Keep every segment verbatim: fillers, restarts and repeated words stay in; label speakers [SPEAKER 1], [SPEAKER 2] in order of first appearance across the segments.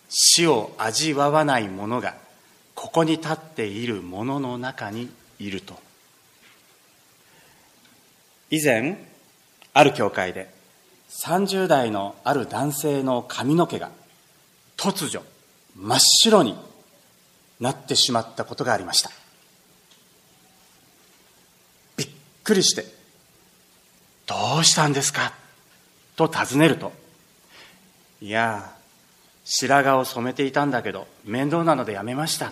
[SPEAKER 1] 死を味わわない者がここに立っている者の中にいると。以前ある教会でさんじゅう代のある男性の髪の毛が突如真っ白になってしまったことがありました。びっくりして、どうしたんですかと尋ねると、いや、白髪を染めていたんだけど面倒なのでやめました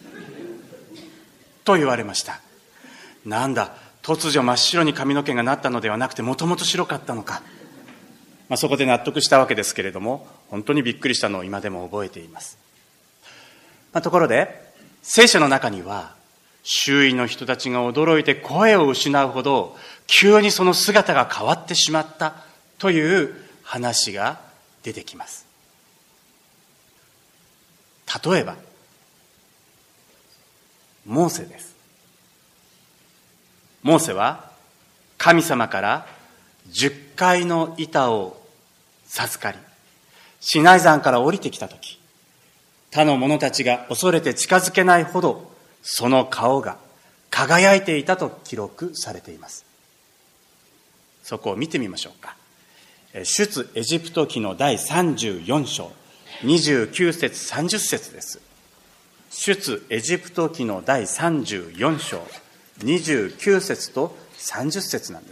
[SPEAKER 1] と言われました。なんだ、突如真っ白に髪の毛がなったのではなくて、もともと白かったのか。まあ、そこで納得したわけですけれども、本当にびっくりしたのを今でも覚えています。まあ、ところで聖書の中には、周囲の人たちが驚いて声を失うほど急にその姿が変わってしまったという話が出てきます。例えばモーセです。モーセは神様から十回の板を授かり、シナイ山から降りてきたとき、他の者たちが恐れて近づけないほどその顔が輝いていたと記録されています。そこを見てみましょうか。出エジプト記のだいさんじゅうよん章にじゅうきゅう節さんじゅう節です。出エジプト記のだいさんじゅうよん章にじゅうきゅう節とさんじゅう節なんです。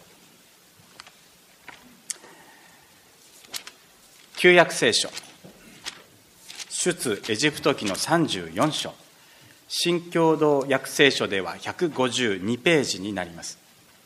[SPEAKER 1] 旧約聖書出エジプト記のさんじゅうよん章、新共同訳聖書ではひゃくごじゅうにページになります。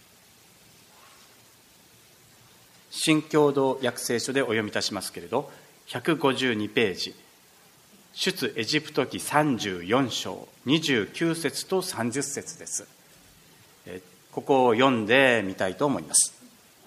[SPEAKER 1] 新共同訳聖書でお読みいたしますけれど、ひゃくごじゅうにページ、出エジプト記さんじゅうよん章にじゅうきゅう節とさんじゅう節です。ここを読んでみたいと思います。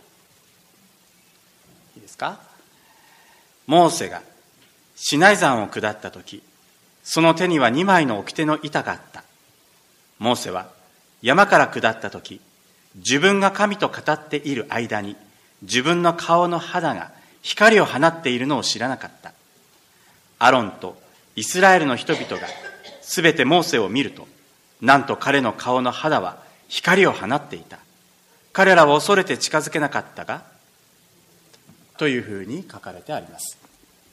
[SPEAKER 1] いいですか。モーセがシナイ山を下ったとき、その手にはにまいの掟の板があった。モーセは山から下ったとき、自分が神と語っている間に自分の顔の肌が光を放っているのを知らなかった。アロンとイスラエルの人々がすべてモーセを見ると、なんと彼の顔の肌は光を放っていた。彼らは恐れて近づけなかったが、というふうに書かれてあります。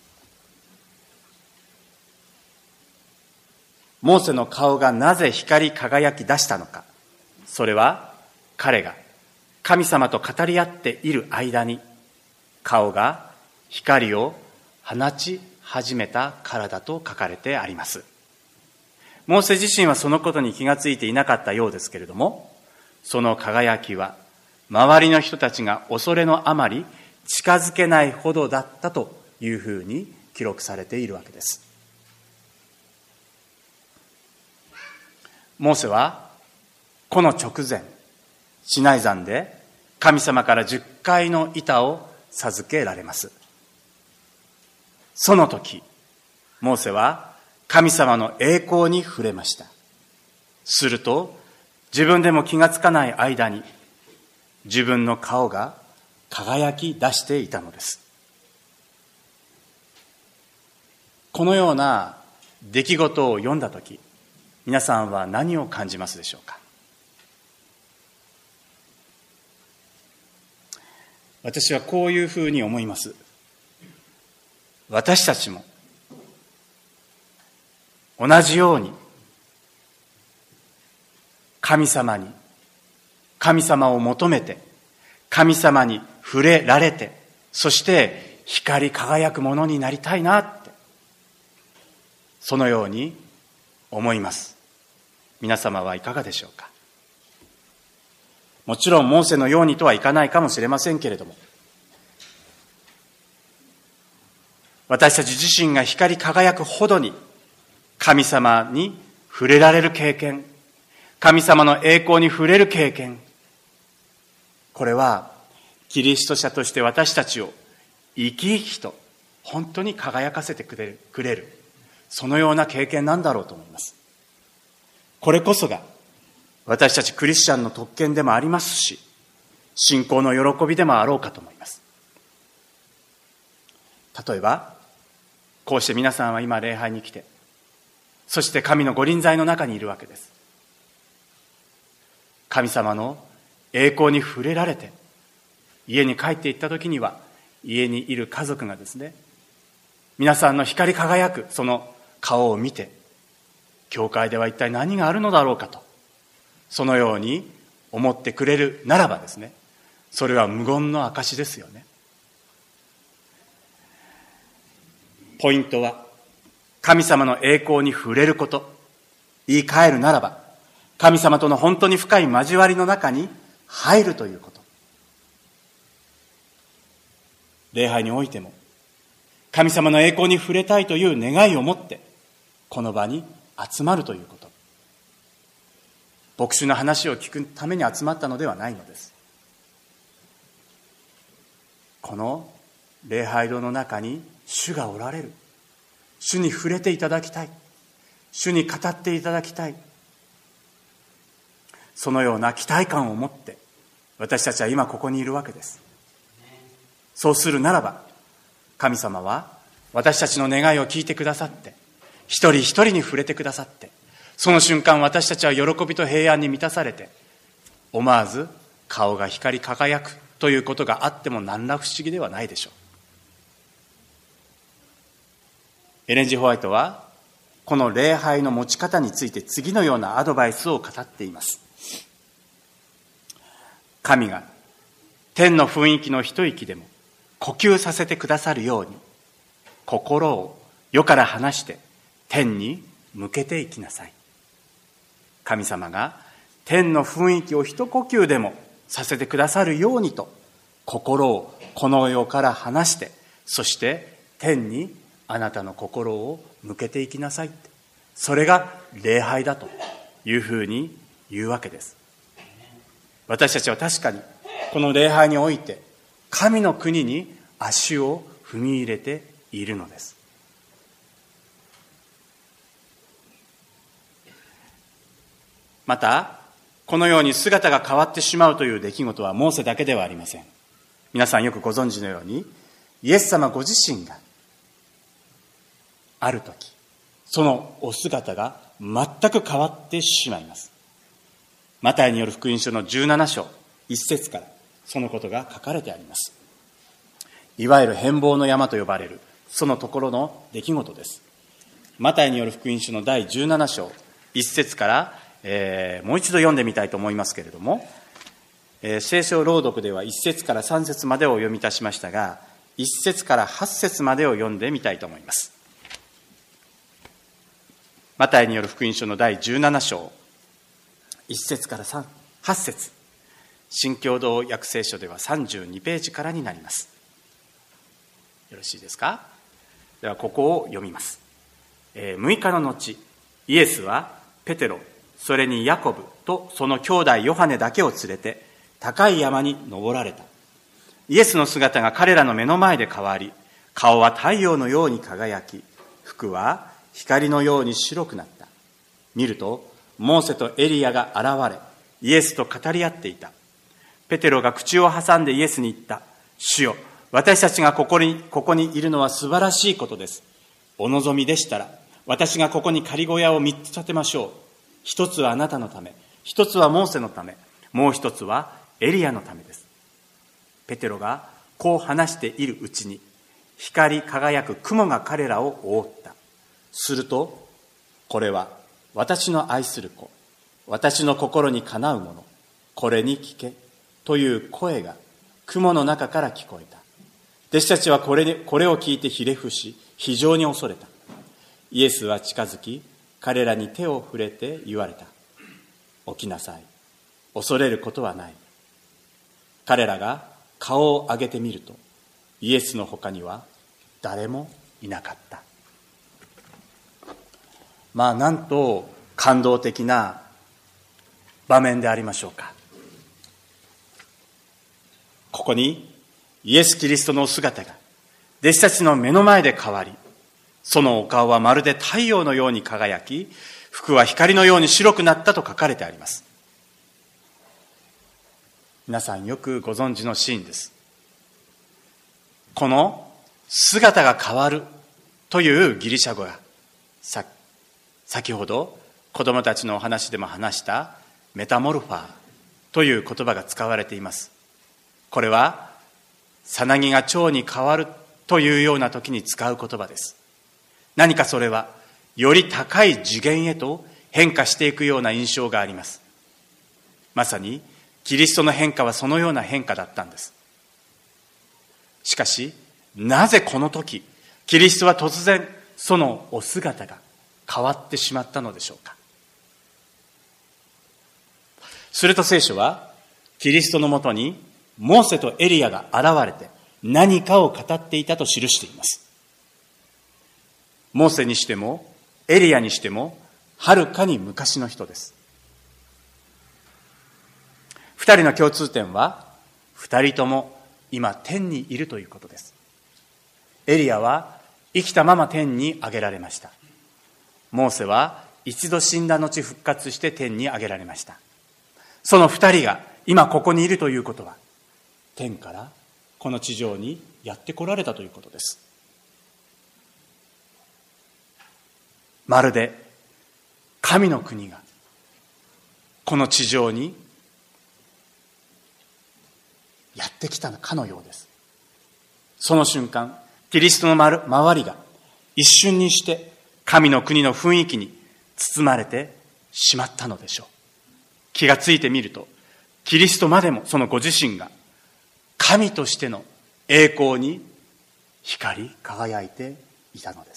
[SPEAKER 1] モーセの顔がなぜ光り輝き出したのか。それは彼が神様と語り合っている間に顔が光を放ち始めたからだと書かれてあります。モーセ自身はそのことに気がついていなかったようですけれども、その輝きは周りの人たちが恐れのあまり近づけないほどだったというふうに記録されているわけです。モーセはこの直前、シナイ山で神様から十回の板を授けられます。その時、モーセは神様の栄光に触れました。すると、自分でも気がつかない間に自分の顔が輝き出していたのです。このような出来事を読んだとき、皆さんは何を感じますでしょうか。私はこういうふうに思います。私たちも同じように神様に、神様を求めて、神様に触れられて、そして光り輝くものになりたいなって、そのように思います。皆様はいかがでしょうか。もちろんモーセのようにとはいかないかもしれませんけれども、私たち自身が光り輝くほどに神様に触れられる経験、神様の栄光に触れる経験、これはキリスト者として私たちを生き生きと本当に輝かせてくれる、くれる、そのような経験なんだろうと思います。これこそが私たちクリスチャンの特権でもありますし、信仰の喜びでもあろうかと思います。例えば、 こうして皆さんは今礼拝に来て、そして神の御臨在の中にいるわけです。神様の栄光に触れられて、家に帰っていった時には、家にいる家族がですね、皆さんの光り輝くその顔を見て、教会では一体何があるのだろうかと、そのように思ってくれるならばですね、それは無言の証ですよね。ポイントは、神様の栄光に触れること。言い換えるならば、神様との本当に深い交わりの中に入るということ。礼拝においても、神様の栄光に触れたいという願いを持って、この場に集まるということ。牧師の話を聞くために集まったのではないのです。この礼拝堂の中に主がおられる。主に触れていただきたい。主に語っていただきたい。そのような期待感を持って私たちは今ここにいるわけです。そうするならば、神様は私たちの願いを聞いてくださって、一人一人に触れてくださって、その瞬間私たちは喜びと平安に満たされて、思わず顔が光り輝くということがあっても何ら不思議ではないでしょう。エレン・ジ・ホワイトはこの礼拝の持ち方について次のようなアドバイスを語っています。神が天の雰囲気の一息でも呼吸させてくださるように、心を世から離して天に向けていきなさい。神様が天の雰囲気を一呼吸でもさせてくださるようにと、心をこの世から離して、そして天にあなたの心を向けていきなさいって、それが礼拝だというふうに言うわけです。私たちは確かにこの礼拝において神の国に足を踏み入れているのです。またこのように姿が変わってしまうという出来事はモーセだけではありません。皆さんよくご存知のように、イエス様ご自身がある時、そのお姿が全く変わってしまいます。マタイによる福音書のじゅうなな章いち節からそのことが書かれてあります。いわゆる変貌の山と呼ばれるそのところの出来事です。マタイによる福音書のだいじゅうなな章いち節から、えー、もう一度読んでみたいと思いますけれども、えー、聖書朗読ではいち節からさん節までを読み出しましたが、いち節からはち節までを読んでみたいと思います。マタイによる福音書のだいじゅうなな章いち節からはち節、新共同訳聖書ではさんじゅうにページからになります。よろしいですか。ではここを読みます。えー、むいかの後、イエスはペテロ、それにヤコブとその兄弟ヨハネだけを連れて高い山に登られた。イエスの姿が彼らの目の前で変わり、顔は太陽のように輝き、服は光のように白くなった。見るとモーセとエリヤが現れ、イエスと語り合っていた。ペテロが口を挟んでイエスに言った。主よ、私たちがここに、ここにいるのは素晴らしいことです。お望みでしたら、私がここに仮小屋を三つ建てましょう。一つはあなたのため、一つはモーセのため、もう一つはエリアのためです。ペテロがこう話しているうちに、光り輝く雲が彼らを覆った。すると、これは私の愛する子、私の心にかなうもの、これに聞けという声が雲の中から聞こえた。弟子たちはこれで、これを聞いてひれ伏し、非常に恐れた。イエスは近づき、彼らに手を触れて言われた。起きなさい。恐れることはない。彼らが顔を上げてみると、イエスの他には誰もいなかった。まあ、なんと感動的な場面でありましょうか。ここにイエス・キリストのお姿が弟子たちの目の前で変わり、そのお顔はまるで太陽のように輝き、服は光のように白くなったと書かれてあります。皆さんよくご存知のシーンです。この姿が変わるというギリシャ語が、さ先ほど子供たちのお話でも話したメタモルファーという言葉が使われています。これはさなぎが蝶に変わるというような時に使う言葉です。何かそれはより高い次元へと変化していくような印象があります。まさにキリストの変化はそのような変化だったんです。しかし、なぜこの時キリストは突然そのお姿が変わってしまったのでしょうか。すると聖書はキリストのもとにモーセとエリヤが現れて何かを語っていたと記しています。モーセにしてもエリヤにしてもはるかに昔の人です。二人の共通点は二人とも今天にいるということです。エリヤは生きたまま天に上げられました。モーセは一度死んだ後復活して天に上げられました。その二人が今ここにいるということは、天からこの地上にやって来られたということです。まるで神の国がこの地上にやってきたかのようです。その瞬間、キリストの周りが一瞬にして神の国の雰囲気に包まれてしまったのでしょう。気がついてみると、キリストまでもそのご自身が神としての栄光に光り輝いていたのです。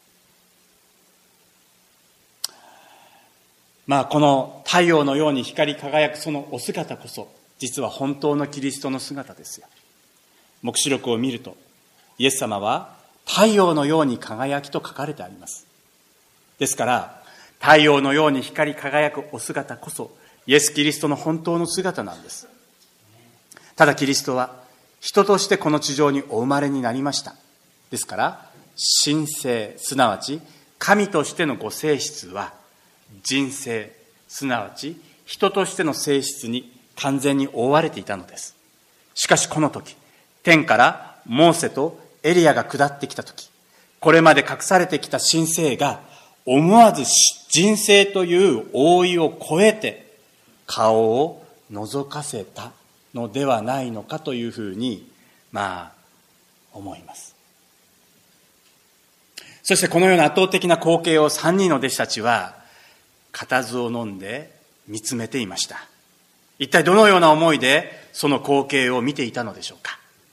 [SPEAKER 1] まあこの太陽のように光り輝くそのお姿こそ、実は本当のキリストの姿ですよ。黙示録を見ると、イエス様は太陽のように輝きと書かれてあります。ですから太陽のように光り輝くお姿こそイエス・キリストの本当の姿なんです。ただキリストは人としてこの地上にお生まれになりました。ですから神性、すなわち神としてのご性質は人性、すなわち人としての性質に完全に覆われていたのです。しかしこの時、天からモーセとエリヤが下ってきた時、これまで隠されてきた神性が思わず人性という覆いを越えて顔を覗かせたのではないのかというふうにまあ思います。そしてこのような圧倒的な光景を三人の弟子たちは固唾を飲んで見つめていました。一体どのような思いでその光景を見ていたのでしょうか。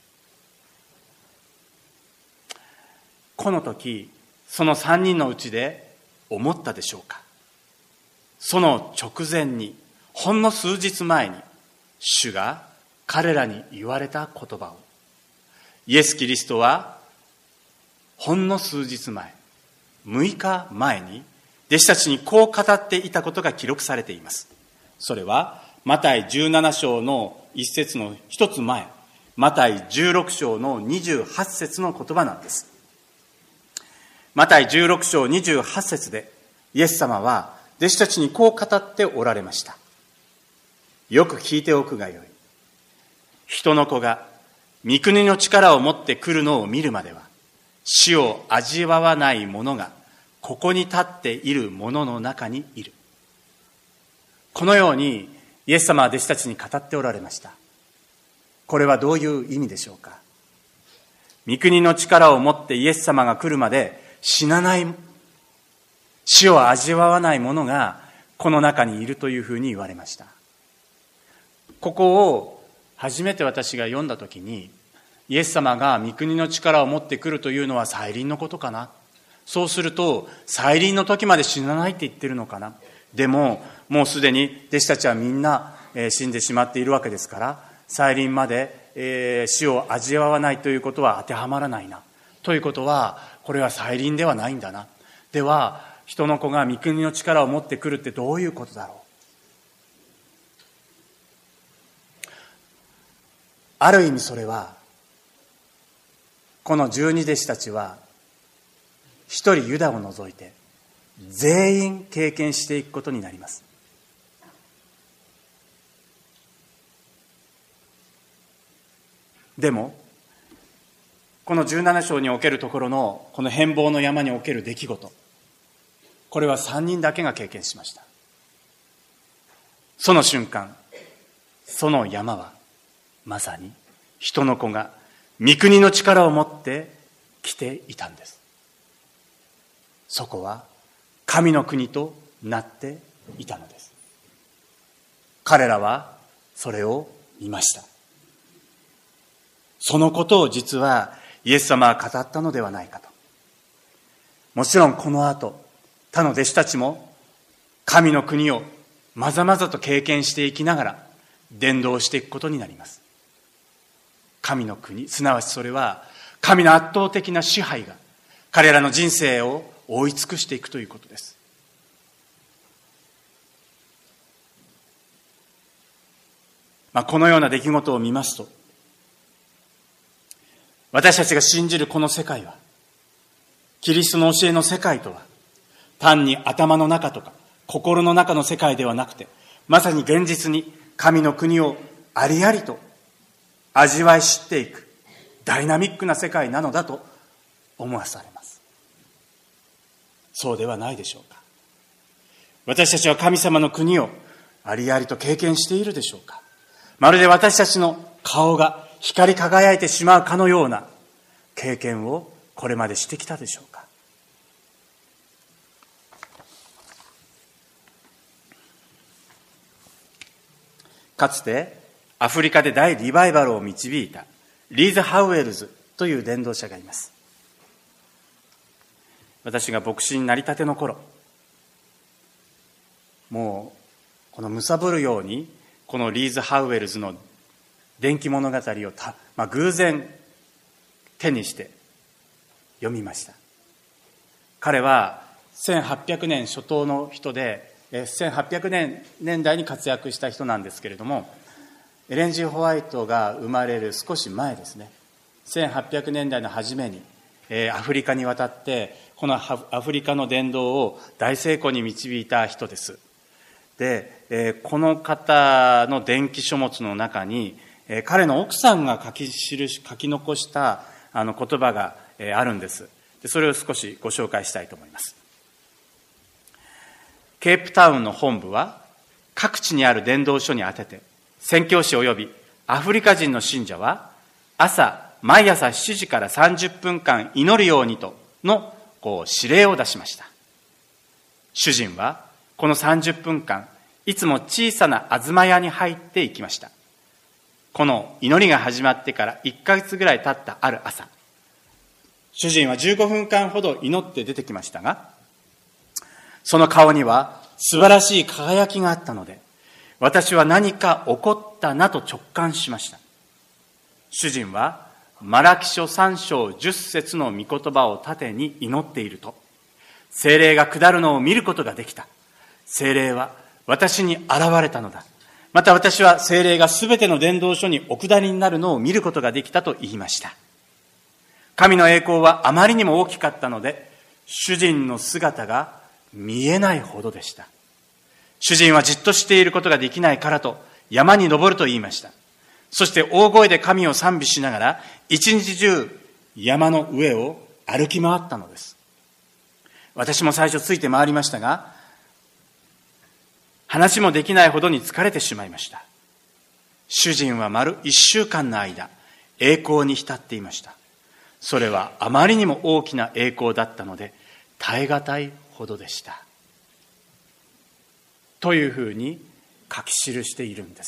[SPEAKER 1] この時、その三人のうちで思ったでしょうか。その直前に、ほんの数日前に、主が彼らに言われた言葉を、イエス・キリストは、ほんの数日前、むいかまえに、弟子たちにこう語っていたことが記録されています。それは、マタイじゅうなな章の一節の一つ前、マタイじゅうろく章のにじゅうはち節の言葉なんです。マタイじゅうろく章にじゅうはち節で、イエス様は弟子たちにこう語っておられました。よく聞いておくがよい。人の子が御国の力を持って来るのを見るまでは、死を味わわない者がここに立っている者の中にいる。このようにイエス様は弟子たちに語っておられました。これはどういう意味でしょうか。御国の力を持ってイエス様が来るまで死なない、死を味わわない者がこの中にいるというふうに言われました。ここを初めて私が読んだときに、イエス様が御国の力を持ってくるというのは再臨のことかな。そうすると再臨の時まで死なないって言ってるのかな。でももうすでに弟子たちはみんな死んでしまっているわけですから、再臨まで死を味わわないということは当てはまらないな。ということはこれは再臨ではないんだな。では人の子が御国の力を持ってくるってどういうことだろう。ある意味それは、この十二弟子たちは一人ユダを除いて全員経験していくことになります。でもこのじゅうなな章におけるところのこの変貌の山における出来事、これはさんにんだけが経験しました。その瞬間、その山はまさに人の子が御国の力を持って来ていたんです。そこは神の国となっていたのです。彼らはそれを見ました。そのことを実はイエス様は語ったのではないかと。もちろんこの後、他の弟子たちも神の国をまざまざと経験していきながら伝道していくことになります。神の国、すなわちそれは神の圧倒的な支配が彼らの人生を覆い尽くしていくということです。まあ、このような出来事を見ますと、私たちが信じるこの世界は、キリストの教えの世界とは、単に頭の中とか心の中の世界ではなくて、まさに現実に神の国をありありと味わい知っていくダイナミックな世界なのだと思わされます。そうではないでしょうか。私たちは神様の国をありありと経験しているでしょうか。まるで私たちの顔が光り輝いてしまうかのような経験をこれまでしてきたでしょうか。かつてアフリカで大リバイバルを導いたリーズ・ハウエルズという伝道者がいます。私が牧師になりたての頃、もうこの貪るようにこのリーズ・ハウエルズの伝記物語をた、まあ、偶然手にして読みました。彼はせんはっぴゃくねん初頭の人で、せんはっぴゃくねんだいに活躍した人なんですけれども、エレン・ジー・ホワイトが生まれる少し前ですね、せんはっぴゃくねんだいの初めにアフリカに渡ってこのアフリカの伝道を大成功に導いた人です。で、この方の伝記書物の中に彼の奥さんが書き記し書き残したあの言葉があるんです。で、それを少しご紹介したいと思います。ケープタウンの本部は各地にある伝道所に宛てて、宣教師及びアフリカ人の信者は朝毎朝しちじからさんじゅっぷんかん祈るようにとのこう指令を出しました。主人はこのさんじゅっぷんかんいつも小さな東屋に入っていきました。この祈りが始まってからいっかげつぐらい経ったある朝、主人はじゅうごふんかんほど祈って出てきましたが、その顔には素晴らしい輝きがあったので、私は何か起こったなと直感しました。主人はマラキ書さん章じゅっ節の御言葉を盾に祈っていると、聖霊が下るのを見ることができた。聖霊は私に現れたのだ。また私は聖霊がすべての伝道書にお下りになるのを見ることができたと言いました。神の栄光はあまりにも大きかったので、主人の姿が見えないほどでした。主人はじっとしていることができないからと山に登ると言いました。そして大声で神を賛美しながら一日中山の上を歩き回ったのです。私も最初ついて回りましたが、話もできないほどに疲れてしまいました。主人は丸一週間の間栄光に浸っていました。それはあまりにも大きな栄光だったので耐え難いほどでした。というふうに書き記しているんです。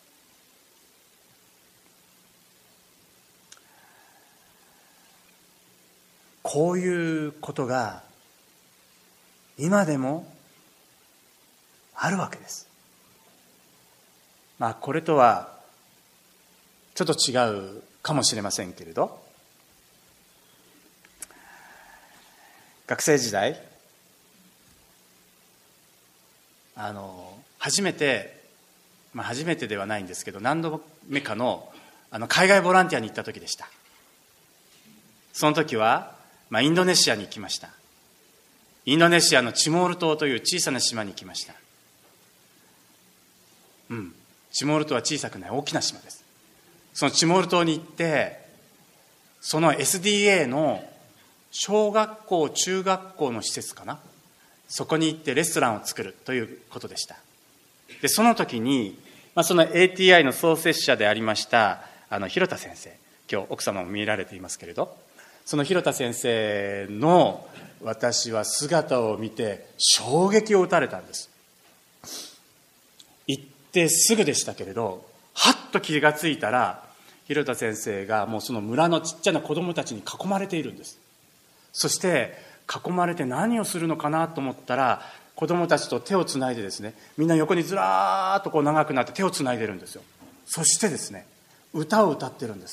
[SPEAKER 1] こういうことが今でもあるわけです。まあこれとはちょっと違うかもしれませんけれど、学生時代あの初めて、まあ、初めてではないんですけど何度目かの、あの海外ボランティアに行った時でした。その時は、まあ、インドネシアに行きました。インドネシアのチモール島という小さな島に行きました。うん、チモール島は小さくない大きな島です。そのチモール島に行って、 その エスディーエー の小学校中学校の施設かな、そこに行ってレストランを作るということでした。でその時に、まあ、その エーティーアイ の創設者でありましたあの広田先生、今日奥様も見られていますけれど、その広田先生の私は姿を見て衝撃を受たれたんです。行ってすぐでしたけれど、はっと気がついたら広田先生がもうその村のちっちゃな子供たちに囲まれているんです。そして囲まれて何をするのかなと思ったら、子供たちと手をつないでですね、みんな横にずらーっとこう長くなって手をつないでるんですよ。そしてですね、歌を歌ってるんです。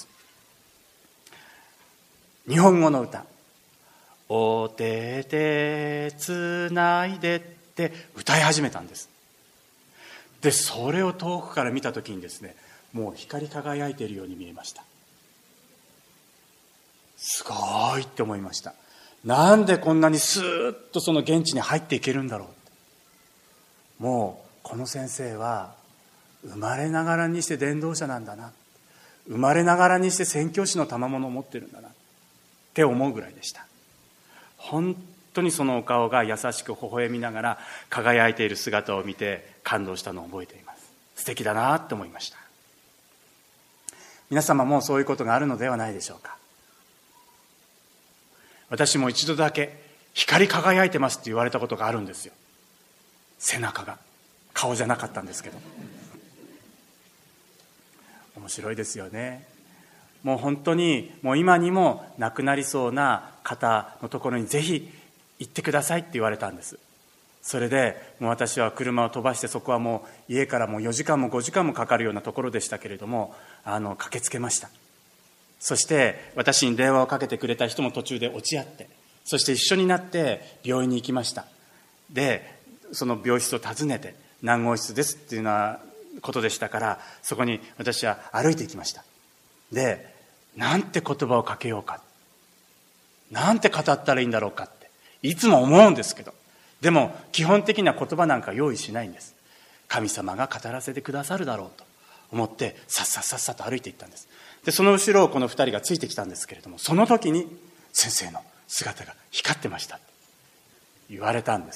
[SPEAKER 1] 日本語の歌、お手手つないでって歌い始めたんです。でそれを遠くから見たときにですね、もう光り輝いているように見えました。すごいって思いました。なんでこんなにスーッとその現地に入っていけるんだろうって。もうこの先生は生まれながらにして伝道者なんだな、生まれながらにして宣教師の賜物を持ってるんだなって思うぐらいでした。本当にそのお顔が優しく微笑みながら輝いている姿を見て感動したのを覚えています。素敵だなって思いました。皆様もそういうことがあるのではないでしょうか。私も一度だけ光り輝いてますって言われたことがあるんですよ。背中が、顔じゃなかったんですけど。面白いですよね。もう本当にもう今にも亡くなりそうな方のところにぜひ行ってくださいって言われたんです。それでもう私は車を飛ばして、そこはもう家からもうよじかんもごじかんもかかるようなところでしたけれども、あの駆けつけました。そして私に電話をかけてくれた人も途中で落ち合って、そして一緒になって病院に行きました。でその病室を訪ねて、何号室ですっていうようなことでしたから、そこに私は歩いていきました。でなんて言葉をかけようか、なんて語ったらいいんだろうかっていつも思うんですけど、でも基本的な言葉なんか用意しないんです。神様が語らせてくださるだろうと思ってさっさっさっさと歩いていったんです。でその後ろをこの二人がついてきたんですけれども、その時に先生の姿が光ってましたって言われたんです。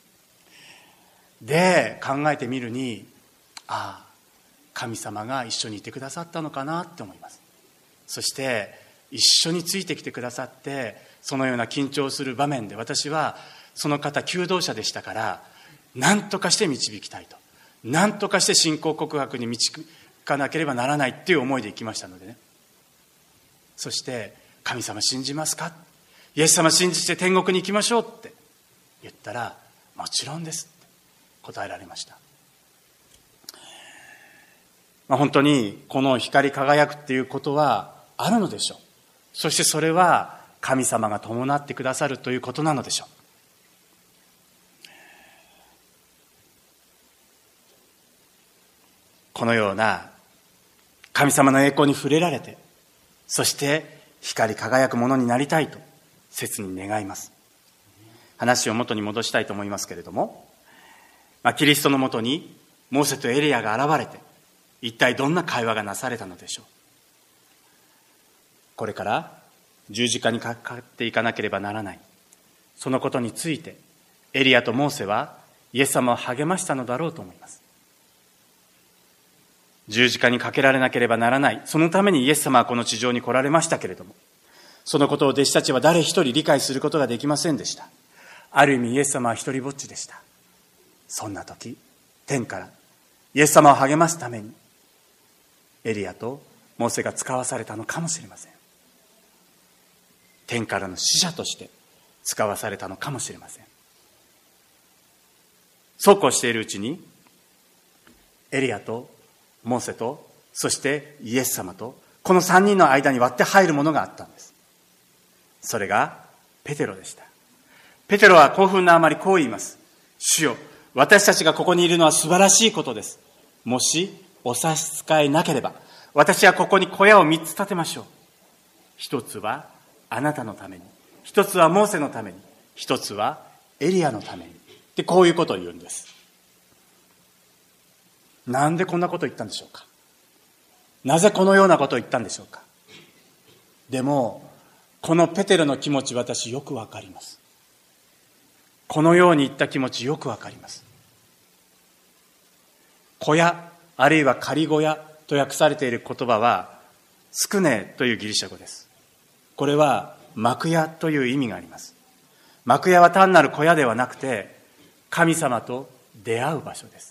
[SPEAKER 1] で考えてみるに、ああ神様が一緒にいてくださったのかなって思います。そして一緒についてきてくださって、そのような緊張する場面で私はその方求道者でしたから、何とかして導きたいと、何とかして信仰告白に導かなければならないっていう思いで行きましたのでね。そして神様信じますか、イエス様信じて天国に行きましょうって言ったら、もちろんですって答えられました。まあ、本当にこの光り輝くっていうことはあるのでしょう。そしてそれは神様が伴ってくださるということなのでしょう。このような神様の栄光に触れられて、そして光り輝くものになりたいと切に願います。話を元に戻したいと思いますけれども、まあ、キリストのもとにモーセとエリヤが現れて、一体どんな会話がなされたのでしょう。これから十字架にかかっていかなければならない、そのことについてエリヤとモーセはイエス様を励ましたのだろうと思います。十字架にかけられなければならない、そのためにイエス様はこの地上に来られましたけれども、そのことを弟子たちは誰一人理解することができませんでした。ある意味イエス様は一人ぼっちでした。そんな時、天からイエス様を励ますためにエリヤとモーセが使わされたのかもしれません。天からの使者として使わされたのかもしれません。そうこうしているうちに、エリヤとモーセと、そしてイエス様と、この三人の間に割って入るものがあったんです。それがペテロでした。ペテロは興奮のあまりこう言います。主よ、私たちがここにいるのは素晴らしいことです。もしお差し支えなければ、私はここに小屋を三つ建てましょう。一つはあなたのために、一つはモーセのために、一つはエリアのために。で、こういうことを言うんです。なんでこんなことを言ったんでしょうか。なぜこのようなことを言ったんでしょうか。 でもこのペテロの気持ち、私よくわかります。このように言った気持ちよくわかります。小屋あるいは仮小屋と訳されている言葉はスクネというギリシャ語です。これは幕屋という意味があります。幕屋は単なる小屋ではなくて、神様と出会う場所です。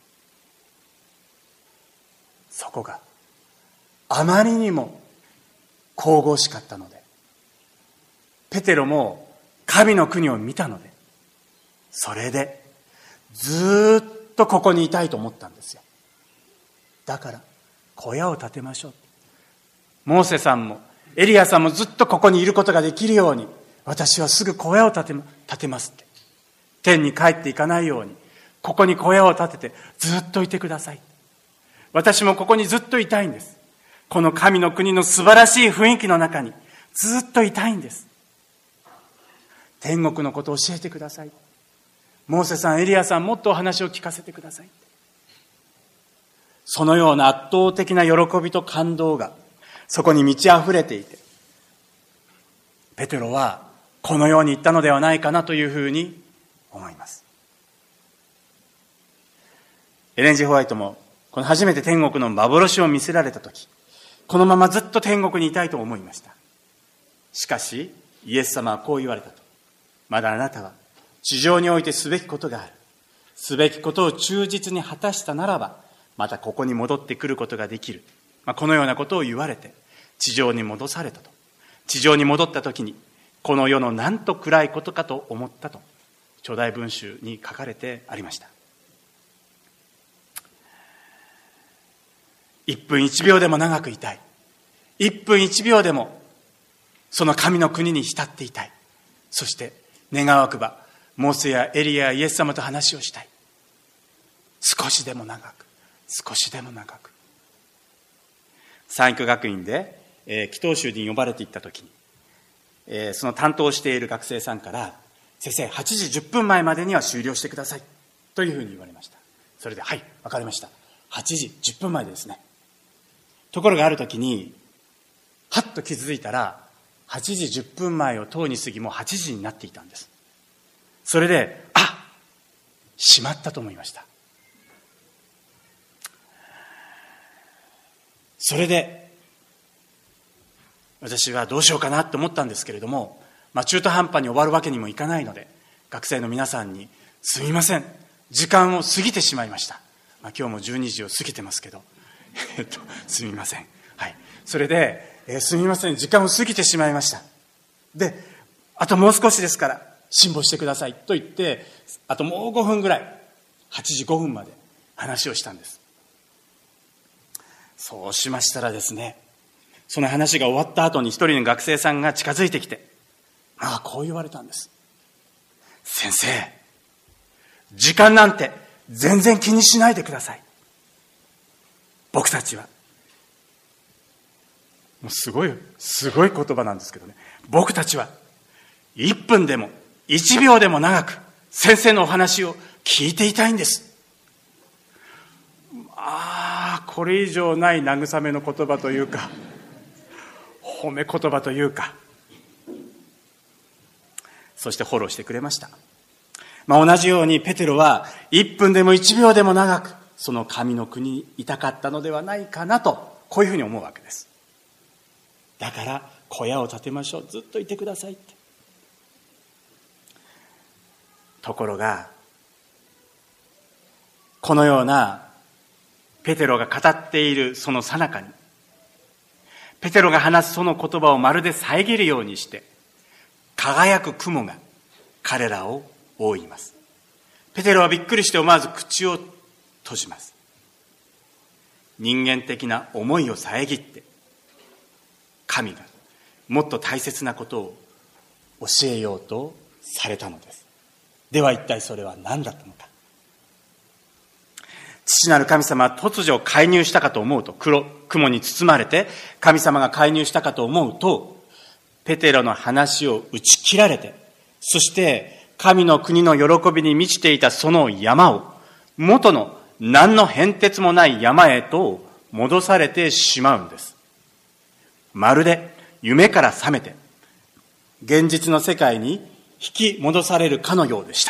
[SPEAKER 1] そこがあまりにも神々しかったので、ペテロも神の国を見たので、それでずっとここにいたいと思ったんですよ。だから小屋を建てましょう。モーセさんもエリアさんもずっとここにいることができるように、私はすぐ小屋を建て、建てますって。天に帰っていかないように、ここに小屋を建ててずっといてください。私もここにずっといたいんです。この神の国の素晴らしい雰囲気の中にずっといたいんです。天国のことを教えてください。モーセさん、エリアさん、もっとお話を聞かせてください。そのような圧倒的な喜びと感動がそこに満ち溢れていて、ペテロはこのように言ったのではないかなというふうに思います。エレン・ジ・ホワイトもこの初めて天国の幻を見せられたとき、このままずっと天国にいたいと思いました。しかしイエス様はこう言われたと。まだあなたは地上においてすべきことがある。すべきことを忠実に果たしたならば、またここに戻ってくることができる。まあ、このようなことを言われて地上に戻されたと。地上に戻ったときに、この世のなんと暗いことかと思ったと初代文集に書かれてありました。一分一秒でも長くいたい。一分一秒でもその神の国に浸っていたい。そして願わくばモーセやエリアやイエス様と話をしたい。少しでも長く、少しでも長く。三育学院で、えー、祈祷集に呼ばれていったときに、えー、その担当している学生さんから、先生、はちじじゅっぷんまえまでには終了してくださいというふうに言われました。それで、はい、わかりました。はちじじゅっぷんまえですね。ところがあるときに、はっと気づいたら、はちじじゅっぷんまえをとうに過ぎ、もうはちじになっていたんです。それで、あ、しまったと思いました。それで私はどうしようかなと思ったんですけれども、まあ、中途半端に終わるわけにもいかないので、学生の皆さんにすみません、時間を過ぎてしまいました、まあ、今日もじゅうにじを過ぎてますけどえっとすみません、はい、それで、えー、すみません、時間を過ぎてしまいました。で、あともう少しですから辛抱してくださいと言って、あともうごふんぐらい、はちじごふんまで話をしたんです。そうしましたらですね、その話が終わった後に一人の学生さんが近づいてきて、ああ、こう言われたんです。先生、時間なんて全然気にしないでください。僕たちは、もうすごい、すごい言葉なんですけどね、僕たちはいっぷんでもいちびょうでも長く先生のお話を聞いていたいんです。ああ、これ以上ない慰めの言葉というか、褒め言葉というか、そしてフォローしてくれました。まあ、同じようにペテロはいっぷんでもいちびょうでも長くその神の国にいたかったのではないかなと、こういうふうに思うわけです。だから小屋を建てましょう、ずっといてくださいって。ところがこのようなペテロが語っているその最中に、ペテロが話すその言葉をまるで遮るようにして輝く雲が彼らを覆います。ペテロはびっくりして思わず口を閉じます。人間的な思いを遮って神がもっと大切なことを教えようとされたのです。では一体それは何だったのか。父なる神様は突如介入したかと思うと、黒雲に包まれて神様が介入したかと思うと、ペテロの話を打ち切られて、そして神の国の喜びに満ちていたその山を元の何の変哲もない山へと戻されてしまうんです。まるで夢から覚めて現実の世界に引き戻されるかのようでした。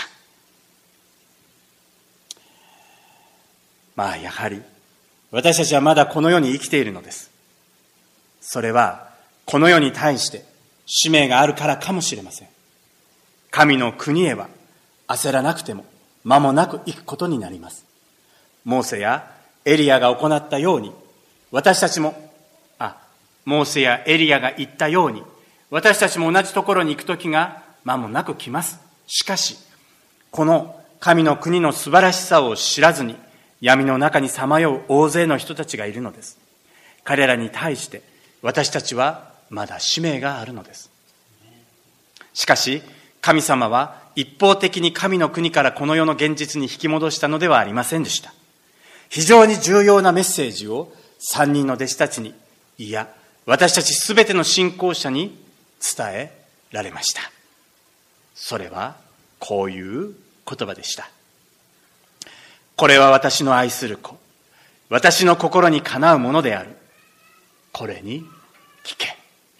[SPEAKER 1] まあやはり私たちはまだこの世に生きているのです。それはこの世に対して使命があるからかもしれません。神の国へは焦らなくても間もなく行くことになります。モーセやエリアが行ったように、私たちもあモーセやエリアが言ったように、私たちも同じところに行く時が間もなく来ます。しかしこの神の国の素晴らしさを知らずに闇の中にさまよう大勢の人たちがいるのです。彼らに対して私たちはまだ使命があるのです。しかし神様は一方的に神の国からこの世の現実に引き戻したのではありませんでした。非常に重要なメッセージを三人の弟子たちに、いや私たちすべての信仰者に伝えられました。それはこういう言葉でした。これは私の愛する子、私の心にかなうものである。これに聞け。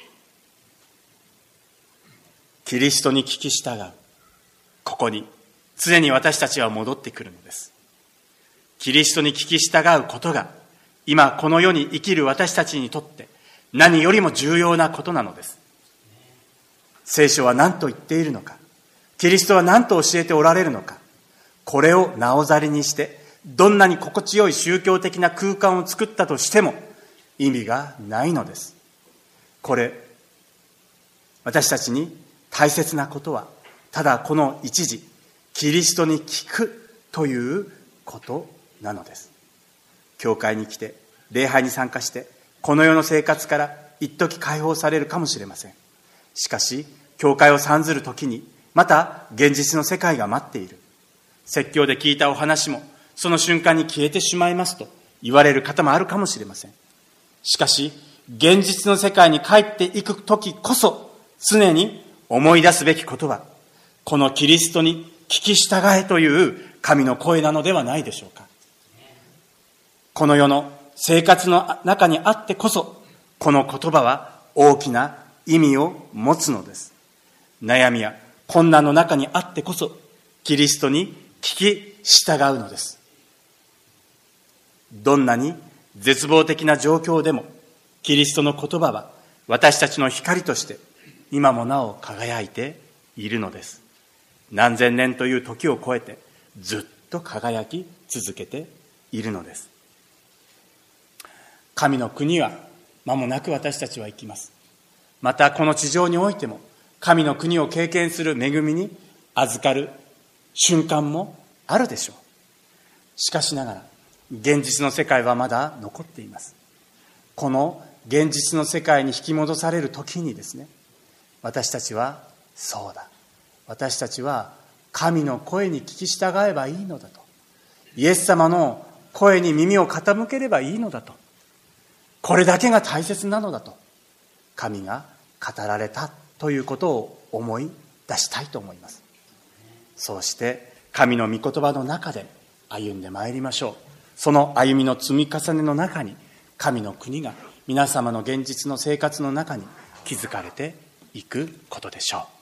[SPEAKER 1] キリストに聞き従う。ここに常に私たちは戻ってくるのです。キリストに聞き従うことが今この世に生きる私たちにとって何よりも重要なことなのです。聖書は何と言っているのか、キリストは何と教えておられるのか、これをなおざりにしてどんなに心地よい宗教的な空間を作ったとしても意味がないのです。これ私たちに大切なことはただこの一時キリストに聞くということなのです。教会に来て礼拝に参加してこの世の生活から一時解放されるかもしれません。しかし教会を参ずる時にまた現実の世界が待っている。説教で聞いたお話もその瞬間に消えてしまいますと言われる方もあるかもしれません。しかし現実の世界に帰っていく時こそ常に思い出すべきことはこのキリストに聞き従えという神の声なのではないでしょうか。この世の生活の中にあってこそこの言葉は大きな意味を持つのです。悩みや困難の中にあってこそキリストに聞き従うのです。どんなに絶望的な状況でもキリストの言葉は私たちの光として今もなお輝いているのです。何千年という時を超えてずっと輝き続けているのです。神の国は間もなく私たちは行きます。またこの地上においても神の国を経験する恵みに預かる瞬間もあるでしょう。しかしながら現実の世界はまだ残っています。この現実の世界に引き戻される時にですね、私たちはそうだ、私たちは神の声に聞き従えばいいのだと、イエス様の声に耳を傾ければいいのだと、これだけが大切なのだと神が語られたということを思い出したいと思います。そうして神の御言葉の中で歩んでまいりましょう。その歩みの積み重ねの中に神の国が皆様の現実の生活の中に築かれていくことでしょう。